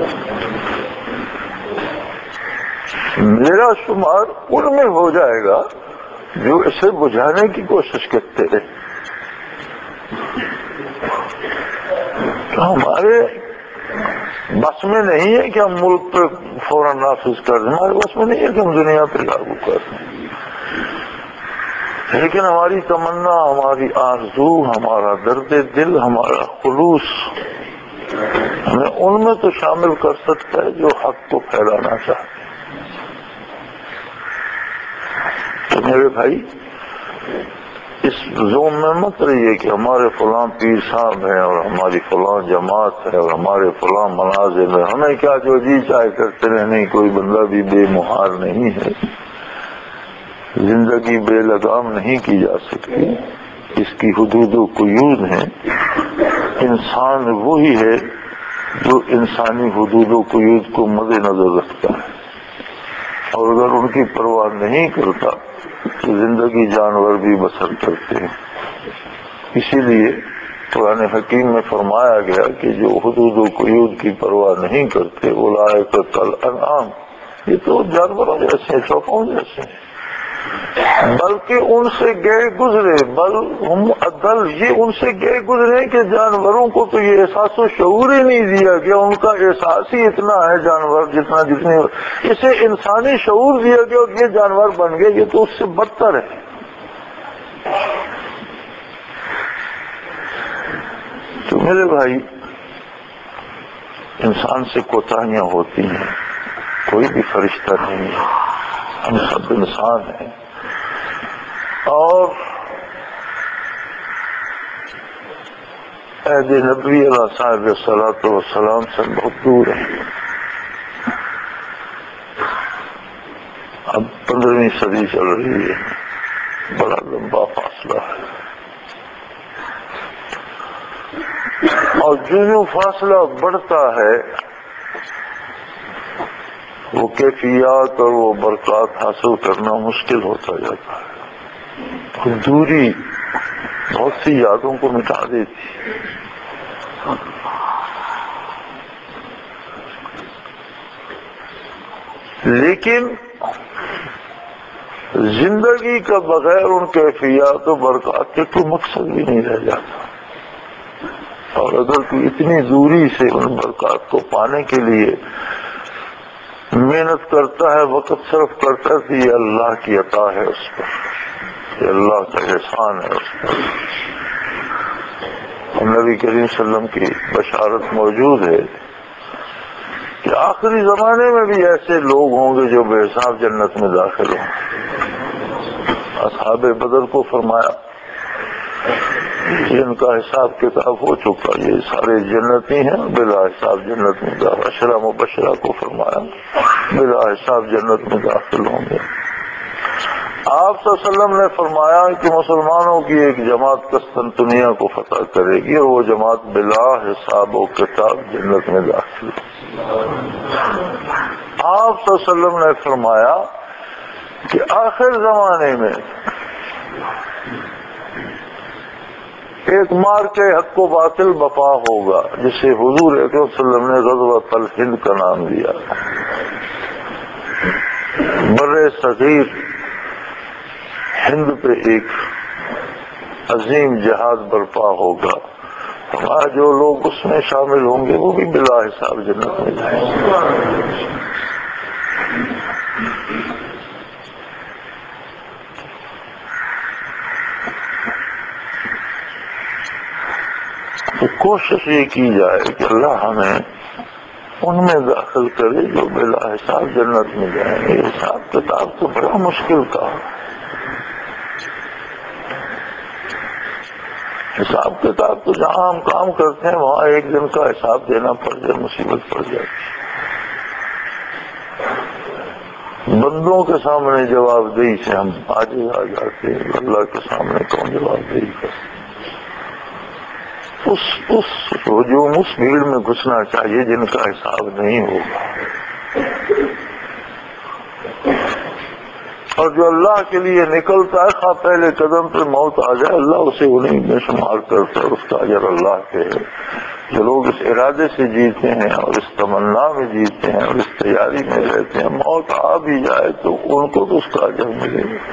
میرا شمار ان میں ہو جائے گا جو اسے بجھانے کی کوشش کرتے ہیں. تو ہمارے بس میں نہیں ہے کہ ہم ملک پہ فوراً نافذ کر دیں, ہمارے بس میں نہیں ہے کہ ہم دنیا پہ لاگو کر دیں, لیکن ہماری تمنا, ہماری آرزو, ہمارا درد دل, ہمارا خلوص ہمیں ان میں تو شامل کر سکتا ہے جو حق کو پھیلانا چاہتے ہیں. تو میرے بھائی, اس زوم میں مت رہیے کہ ہمارے فلاں پیر صاحب ہیں اور ہماری فلاں جماعت ہے اور ہمارے فلاں مناظر ہے, ہمیں کیا جو جی چاہے کرتے رہے. نہیں, کوئی بندہ بھی بے مہار نہیں ہے, زندگی بے لگام نہیں کی جا سکتی, اس کی حدود و قیود ہیں. انسان وہی ہے جو انسانی حدود و قیود کو مد نظر رکھتا ہے, اور اگر ان کی پرواہ نہیں کرتا تو زندگی جانور بھی بسر کرتے ہیں. اسی لیے قرآن حکیم میں فرمایا گیا کہ جو حدود و قیود کی پرواہ نہیں کرتے اولئک کالانعام, یہ تو جانوروں جیسے ہیں, چوپوں جیسے ہیں, بلکہ ان سے گئے گزرے. بل ہم اضل, یہ ان سے گئے گزرے کہ جانوروں کو تو یہ احساس و شعور ہی نہیں دیا گیا, ان کا احساس ہی اتنا ہے جانور جتنا جتنے, اسے انسانی شعور دیا گیا اور یہ جانور بن گئے, یہ تو اس سے بدتر ہے. تو میرے بھائی, انسان سے کوتاہیاں ہوتی ہیں, کوئی بھی فرشتہ نہیں ہے, ہم سب انسان ہیں, اور عہد نبی علیہ صاحب الصلاۃ والسلام سے بہت دور ہیں. اب پندرہویں صدی چل رہی ہے, بڑا لمبا فاصلہ ہے, اور جو جو فاصلہ بڑھتا ہے وہ کیفیات اور وہ برکات حاصل کرنا مشکل ہوتا جاتا ہے. دوری بہت سی یادوں کو مٹا دیتی. لیکن زندگی کا بغیر ان کیفیات و برکات کے کوئی مقصد بھی نہیں رہ جاتا. اور اگر کوئی اتنی دوری سے ان برکات کو پانے کے لیے محنت کرتا ہے، وقت صرف کرتا ہے، تو یہ اللہ کی عطا ہے اس پر، یہ اللہ کا احسان ہے اس پر. اور نبی کریم صلی اللہ علیہ وسلم کی بشارت موجود ہے کہ آخری زمانے میں بھی ایسے لوگ ہوں گے جو بے حساب جنت میں داخل ہوں. اصحاب بدر کو فرمایا کہ ان کا حساب کتاب ہو چکا، یہ سارے جنتی ہیں، بلا حساب جنت میں داخل. عشرہ مبشرہ کو فرمایا بلا حساب جنت میں داخل ہوں گے. آپ صلی اللہ علیہ وسلم نے فرمایا کہ مسلمانوں کی ایک جماعت قسطنطنیہ کو فتح کرے گی اور وہ جماعت بلا حساب و کتاب جنت میں داخل ہے. آپ صلی اللہ علیہ وسلم نے فرمایا کہ آخر زمانے میں ایک مار کے حق و باطل بپا ہوگا، جسے حضور اکرم صلی اللہ علیہ وسلم نے غزوۃ الہند کا نام دیا. بر صغیر ہند پہ ایک عظیم جہاد برپا ہوگا. ہمارا جو لوگ اس میں شامل ہوں گے وہ بھی بلا حساب جنت میں جائیں گے. تو کوشش یہ کی جائے کہ اللہ ہمیں ان میں داخل کرے جو بلا حساب جنت میں جائیں گے. حساب کتاب تو بڑا مشکل کا، حساب کتاب تو جہاں ہم کام کرتے ہیں وہاں ایک دن کا حساب دینا پڑ جائے مصیبت پڑ جاتی. بندوں کے سامنے جواب دہی سے ہم آگے آ جاتے ہیں، اللہ کے سامنے کون جواب دہی کرتے. اس اس ہجوم اس بھیڑ میں گھسنا چاہیے جن کا حساب نہیں ہوگا، اور جو اللہ کے لیے نکلتا ہے خواہ پہلے قدم پہ موت آ جائے اللہ اسے انہیں میں شمار کرتا ہے. اس کا اجر اللہ کے ہے. جو لوگ اس ارادے سے جیتے ہیں اور اس تمنا میں جیتے ہیں اور اس تیاری میں رہتے ہیں، موت آ بھی جائے تو ان کو تو اس کا اجر ملے گا.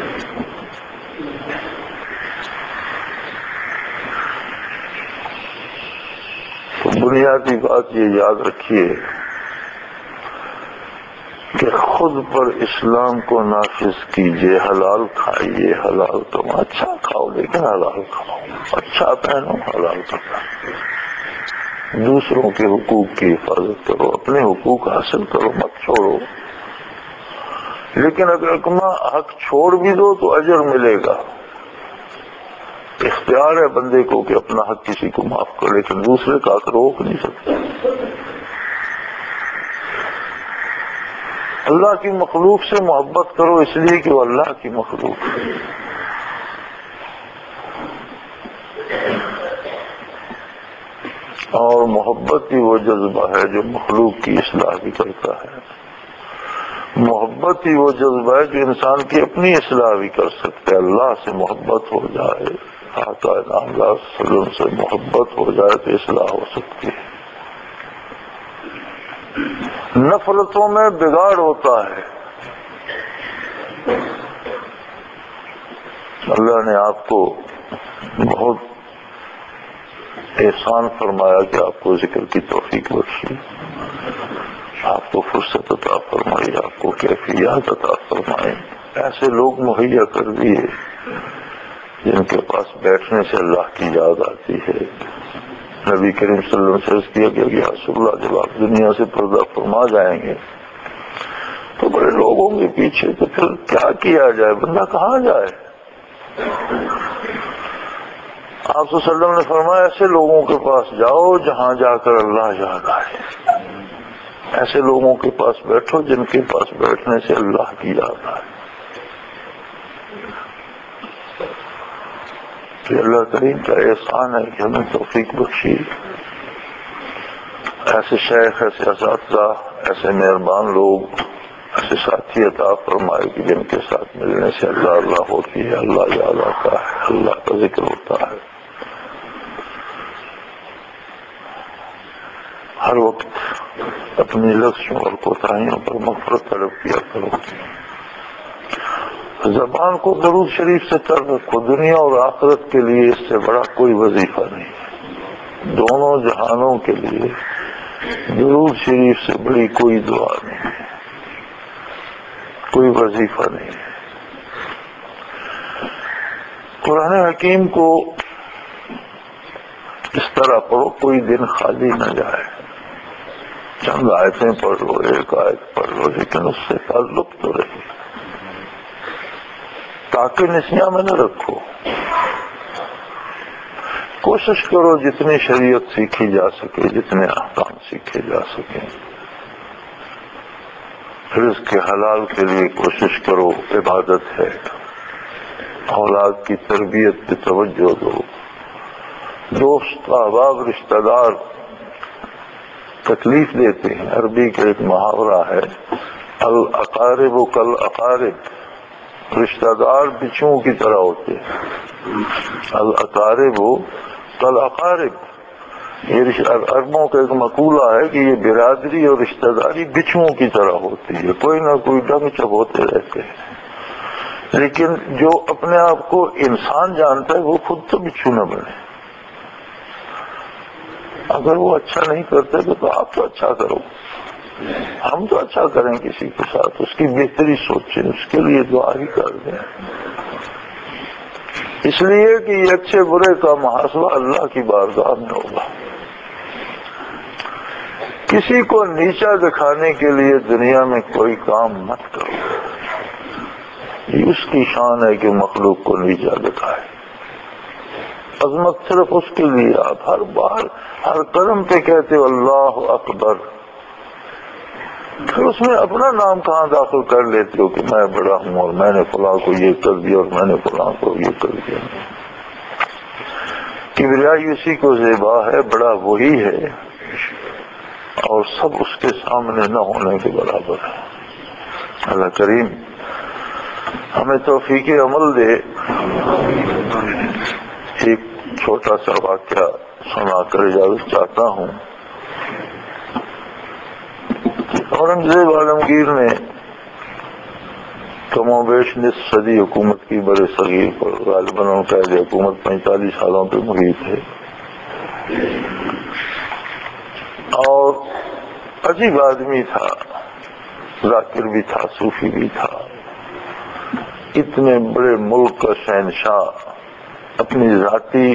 تو بنیادی بات یہ یاد رکھیے کہ خود پر اسلام کو نافذ کیجئے. حلال کھائیے، حلال کماؤ، اچھا کھاؤ لیکن حلال کھاؤ، اچھا پہنو، حلال کپڑا. دوسروں کے حقوق کی حفاظت کرو، اپنے حقوق حاصل کرو، مت چھوڑو. لیکن اگر اکما حق چھوڑ بھی دو تو اجر ملے گا. اختیار ہے بندے کو کہ اپنا حق کسی کو معاف کر، لیکن دوسرے کا حق روک نہیں سکتا. اللہ کی مخلوق سے محبت کرو اس لیے کہ وہ اللہ کی مخلوق ہے. اور محبت ہی وہ جذبہ ہے جو مخلوق کی اصلاح بھی کرتا ہے. محبت ہی وہ جذبہ ہے جو انسان کی اپنی اصلاح بھی کر سکتا ہے. اللہ سے محبت ہو جائے، آقا نامدار صلی اللہ علیہ وسلم سے محبت ہو جائے تو اصلاح ہو سکتی ہے. نفرتوں میں بگاڑ ہوتا ہے. اللہ نے آپ کو بہت احسان فرمایا کہ آپ کو ذکر کی توفیق بخشی، آپ کو فرصت عطا فرمائی، آپ کو کیفیات عطا فرمائی. ایسے لوگ مہیا کر دیے جن کے پاس بیٹھنے سے اللہ کی یاد آتی ہے. نبی کریم صلی اللہ علیہ وسلم سے کیا گیا کہ یا رسول اللہ جب آپ دنیا سے پردہ فرما جائیں گے تو بڑے لوگوں کے پیچھے، تو پھر کیا کیا جائے، بندہ کہاں جائے. آپ صلی اللہ علیہ وسلم نے فرمایا ایسے لوگوں کے پاس جاؤ جہاں جا کر اللہ یاد آئے. ایسے لوگوں کے پاس بیٹھو جن کے پاس بیٹھنے سے اللہ کی یاد آئے. کہ اللہ کریم کا احسان ہے کہ ہمیں توفیق بخشی. ایسے شیخ، ایسے اساتذہ، ایسے مہربان لوگ ایسے ساتھی عطا فرمائے کہ جن کے ساتھ ملنے سے اللہ اللہ ہوتی ہے، اللہ یاد آتا ہے، اللہ کا ذکر ہوتا ہے، ہر وقت اپنی لفظوں اور کوتاہیوں پر مغفرت طلب کیا کرو، زبان کو درود شریف سے تر رکھو، دنیا اور آخرت کے لیے اس سے بڑا کوئی وظیفہ نہیں، دونوں جہانوں کے لیے درود شریف سے بڑی کوئی دعا نہیں، کوئی وظیفہ نہیں۔ قرآن حکیم کو اس طرح پڑھو کوئی دن خالی نہ جائے، چند آیتیں پڑھ لو، ایک آیت پڑھ لو، لیکن اس سے تعلق تو رہے، تاکہ نسیاں میں نہ رکھو۔ کوشش کرو جتنی شریعت سیکھی جا سکے، جتنے احکام سیکھے جا سکیں، رزق کے حلال کے لیے کوشش کرو، عبادت ہے، اولاد کی تربیت پہ توجہ دو، دوست احباب رشتہ دار تکلیف دیتے ہیں، عربی کا ایک محاورہ ہے الاقارب کالاقارب، رشتہ دار بچھوؤں کی طرح ہوتے ہیں، الاقارب کالاقارب، یہ عربوں کا ایک مقولہ ہے کہ یہ برادری اور رشتہ داری بچھوؤں کی طرح ہوتی ہے، کوئی نہ کوئی ڈنگ چبوتے رہتے ہیں، لیکن جو اپنے آپ کو انسان جانتا ہے وہ خود تو بچھو نہ بنے، اگر وہ اچھا نہیں کرتے تو آپ تو اچھا کرو، ہم تو اچھا کریں کسی کے ساتھ، اس کی بہتری سوچیں، اس کے لیے دعا ہی کر دیں، اس لیے کہ یہ اچھے برے کا محاسبہ اللہ کی بارگاہ میں ہوگا۔ کسی کو نیچا دکھانے کے لیے دنیا میں کوئی کام مت کرو، یہ اس کی شان ہے کہ مخلوق کو نیچا دکھائے، عظمت صرف اس کے لیے، آپ ہر بار ہر قدم پہ کہتے ہو اللہ اکبر، پھر اس میں اپنا نام کہاں داخل کر لیتے ہو کہ میں بڑا ہوں اور میں نے فلاں کو یہ کر دیا اور میں نے فلاں کو یہ کر دیا۔ کبریائی اسی کو زیبا ہے، بڑا وہی ہے، اور سب اس کے سامنے نہ ہونے کے برابر ہے۔ اللہ کریم ہمیں توفیق عمل دے۔ ایک چھوٹا سا واقعہ سنا کر اجازت چاہتا ہوں۔ اورنگزیب عالمگیر نے کم و بیش نصف صدی حکومت کی برے صغیر پر، غالباً قید حکومت پینتالیس سالوں پہ محیط ہے، اور عجیب آدمی تھا، ذاکر بھی تھا، صوفی بھی تھا، اتنے بڑے ملک کا شہنشاہ اپنی ذاتی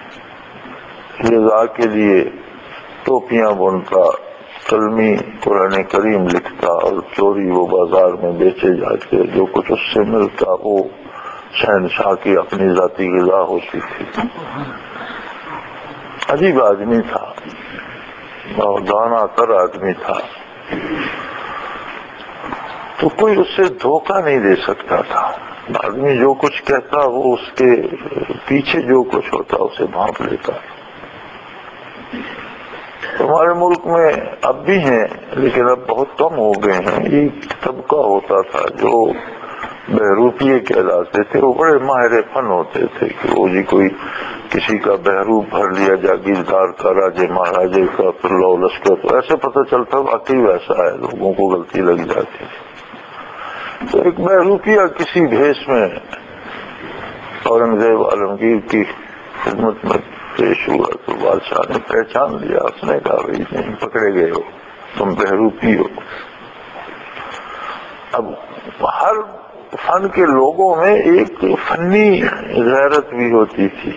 رضا کے لیے ٹوپیاں بنتا، کلمی قرآن کریم لکھتا، اور چوری وہ بازار میں بیچے جاتے، جو کچھ اس سے ملتا وہ شہنشاہ کی اپنی ذاتی غذا ہوتی تھی۔ عجیب آدمی تھا اور دانا تر آدمی تھا، تو کوئی اس سے دھوکہ نہیں دے سکتا تھا، آدمی جو کچھ کہتا وہ اس کے پیچھے جو کچھ ہوتا اسے بھانپ لیتا۔ ہمارے ملک میں اب بھی ہیں لیکن اب بہت کم ہو گئے ہیں، ایک طبقہ ہوتا تھا جو بہروپیے کہلاتے تھے، وہ بڑے ماہر فن ہوتے تھے کہ وہ جی کوئی کسی کا بہروپ بھر لیا، جاگیردار کا، راجے مہاراجے کا، پھر لو لشکر، تو ایسے پتہ چلتا واقعی ویسا ہے، لوگوں کو غلطی لگ جاتی تھی۔ تو ایک بہروپیہ کسی بھیس میں اورنگزیب عالمگیر کی خدمت میں پیش ہوا تو بادشاہ نے پہچان لیا، اس نے کہا بھائی نہیں پکڑے گئے ہو، تم بہروپی ہو۔ اب ہر فن کے لوگوں میں ایک فنی غیرت بھی ہوتی تھی،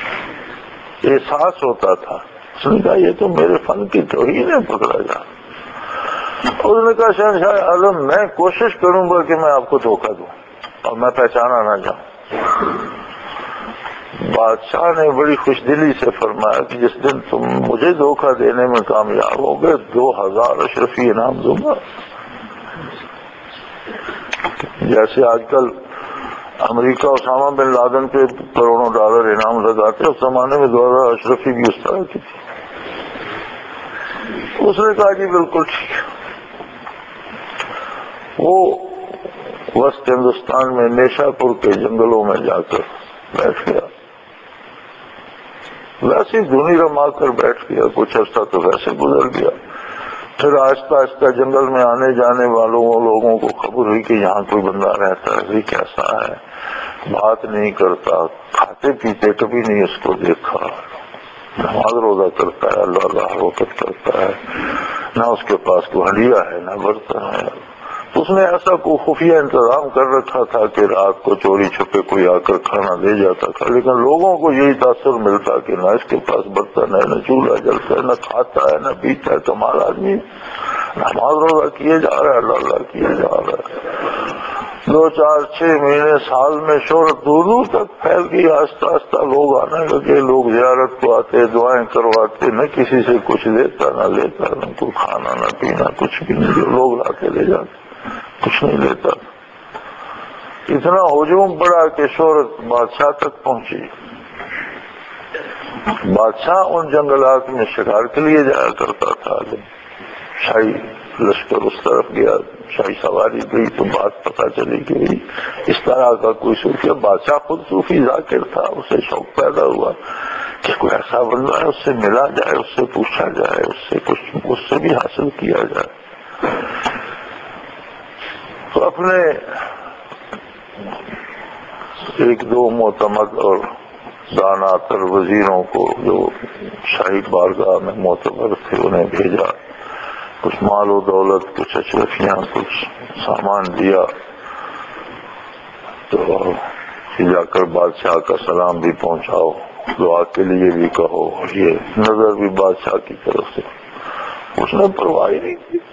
احساس ہوتا تھا، اس نے کہا یہ تو میرے فن کی توہین ہے، پکڑا جا۔ اس نے کہا شہنشاہ اعظم میں کوشش کروں گا کہ میں آپ کو دھوکہ دوں اور میں پہچانا نہ جاؤں۔ بادشاہ نے بڑی خوش دلی سے فرمایا کہ جس دن تم مجھے دھوکہ دینے میں کامیاب ہو گئے دو ہزار اشرفی انعام دوں گا۔ جیسے آج کل امریکہ اسامہ بن لادن پہ کروڑوں ڈالر انعام لگاتے، اس زمانے میں دو ہزار اشرفی بھی اس طرح کی تھی۔ اس نے کہا جی بالکل ٹھیک ہے۔ وہ وسط ہندوستان میں نیشا پور کے جنگلوں میں جا کر بیٹھ گیا، ویسے ہی دھنی رما کر بیٹھ گیا، کچھ عرصہ تو ویسے گزر گیا۔ پھر آہستہ آہستہ جنگل میں آنے جانے والوں لوگوں کو خبر ہوئی کہ یہاں کوئی بندہ رہتا ہے، یہ کیسا ہے، بات نہیں کرتا، کھاتے پیتے کبھی نہیں اس کو دیکھا، نماز روزہ کرتا ہے، اللہ اللہ وقت کرتا ہے، نہ اس کے پاس کوئی ہڈیا ہے نہ برتن ہے۔ اس نے ایسا کوئی خفیہ انتظام کر رکھا تھا کہ رات کو چوری چھپے کوئی آ کر کھانا دے جاتا تھا، لیکن لوگوں کو یہی تاثر ملتا کہ نہ اس کے پاس برتن ہے، نہ چولہا جلتا ہے، نہ کھاتا ہے نہ پیتا ہے، کمال آدمی، نماز روزہ کیے جا رہا ہے، اللہ اللہ کیے جا رہا ہے۔ دو چار چھ مہینے سال میں شہرت دور دور تک پھیل گئی، آہستہ آہستہ لوگ آنے لگے، لوگ زیارت کو آتے، دعائیں کرواتے، نہ کسی سے کچھ دیتا نہ لیتا، نہ کوئی کھانا نہ پینا، کچھ بھی نہیں، جو لوگ لا کے لے جاتے کچھ نہیں لیتا۔ اتنا ہجوم بڑا کہ شہرت بادشاہ تک پہنچی۔ بادشاہ ان جنگلات میں شکار کے لیے جایا کرتا تھا، شاہی لشکر اس طرف گیا، شاہی سواری گئی تو بات پتہ چلی کہ اس طرح کا کوئی صوفی، بادشاہ خود صوفی ذاکر تھا، اسے شوق پیدا ہوا کہ کوئی ایسا بندہ ہے، اس سے ملا جائے، اس سے پوچھا جائے، اس سے کچھ اس سے بھی حاصل کیا جائے۔ تو اپنے ایک دو معتمد اور دانا تر وزیروں کو جو شاہی بارگاہ میں معتبر تھے انہیں بھیجا، کچھ مال و دولت، کچھ اشرفیاں، کچھ سامان دیا، تو جا کر بادشاہ کا سلام بھی پہنچاؤ، دعا کے لیے بھی کہو، یہ نظر بھی بادشاہ کی طرف سے۔ اس نے پرواہ ہی نہیں کی،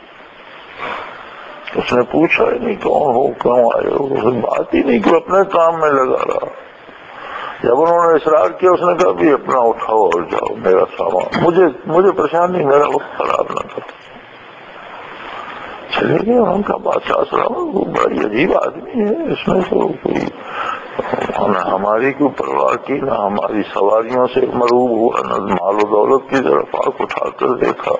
اس نے پوچھا ہی نہیں کون ہو، کیوں آئے ہو، اس نے بات ہی نہیں کی، اپنے کام میں لگا رہا۔ جب انہوں نے اصرار کیا اس نے کہا بھی اپنا اٹھاؤ اور جاؤ، میرا سامان مجھے مجھے پریشان نہیں، میرا وقت خراب نہ کرو۔ چلے گئے، ان کا بادشاہ سلام، وہ بڑی عجیب آدمی ہے، اس میں تو کوئی نہ ہماری کوئی پرواہ کی، نہ ہماری سواریوں سے مروب ہوا، نہ مال و دولت کی طرف آنکھ اٹھا کر دیکھا۔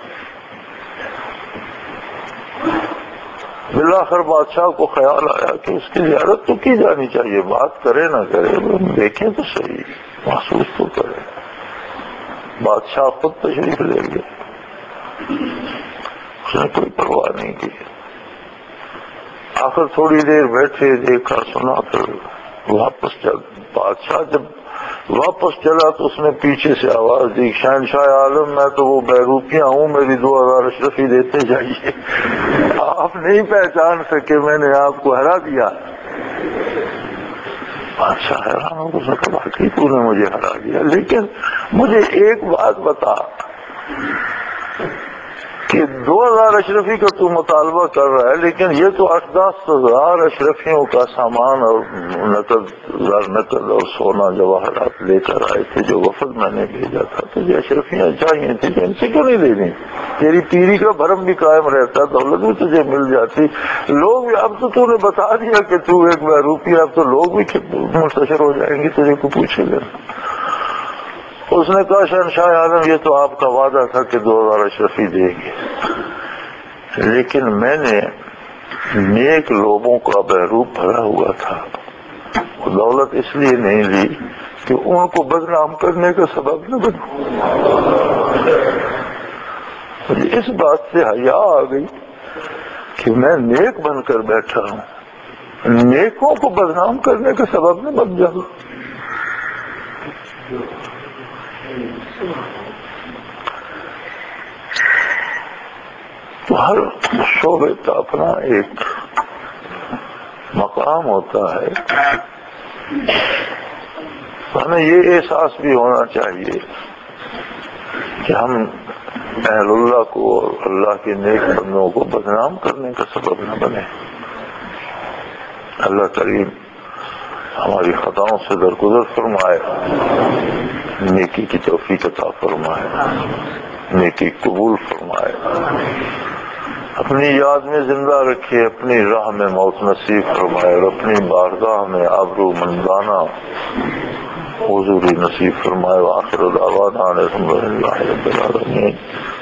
بالآخر بادشاہ کو خیال آیا کہ اس کی زیارت تو کی جانی چاہیے، بات کرے نہ کرے، دیکھیں تو صحیح، محسوس تو کرے۔ بادشاہ خود تشریف لے گئے، اس نے کوئی پرواہ نہیں کی۔ آخر تھوڑی دیر بیٹھے، دیکھا سنا، پھر واپس چل بادشاہ جب واپس چلا تو اس نے پیچھے سے آواز دی، شہنشاہ عالم میں تو وہ بیروپیاں ہوں، میری دو ہزار اشرفی دیتے جائیے۔ آپ نہیں پہچان سکے، میں نے آپ کو ہرا دیا۔ بادشاہ حیران ہو گیا، کہ واقعی تو نے مجھے ہرا دیا، لیکن مجھے ایک بات بتا کہ دو ہزار اشرفی کا تو مطالبہ کر رہا ہے، لیکن یہ تو آٹھ دس ہزار اشرفیوں کا سامان اور نقد زر نقد اور سونا جواہرات لے کر آئے تھے، جو وفد میں نے بھیجا تھا، تجھے اشرفیاں چاہیے تھی، ان سے کیوں نہیں دینی؟ تیری پیری کا بھرم بھی قائم رہتا، دولت بھی تجھے مل جاتی، لوگ بھی، اب تو تو نے بتا دیا کہ تو ایک بیروپی، اب تو لوگ بھی منتشر ہو جائیں گے، تجھے کو پوچھے گا۔ اس نے کہا شہنشاہ عالم یہ تو آپ کا وعدہ تھا کہ دو ہزار اشرفی دیں گے، لیکن میں نے نیک لوگوں کا بحروپ بھرا ہوا تھا، وہ دولت اس لیے نہیں لی کہ ان کو بدنام کرنے کا سبب نہ بنوں۔ اس بات سے حیا آ گئی کہ میں نیک بن کر بیٹھا ہوں، نیکوں کو بدنام کرنے کا سبب نہ بن جاؤں۔ تو ہر شعبے کا اپنا ایک مقام ہوتا ہے، ہمیں یہ احساس بھی ہونا چاہیے کہ ہم اہل اللہ کو اور اللہ کے نیک بندوں کو بدنام کرنے کا سبب نہ بنے۔ اللہ کریم ہماری خطاؤں سے درگزر فرمائے، نیکی کی توفیق عطا فرمائے، نیکی قبول فرمائے، اپنی یاد میں زندہ رکھے، اپنی راہ میں موت نصیب فرمائے، اور اپنی بارگاہ میں آبرو مندانہ حضوری نصیب فرمائے۔ وآخر دعوانا الحمد للہ رب العالمین۔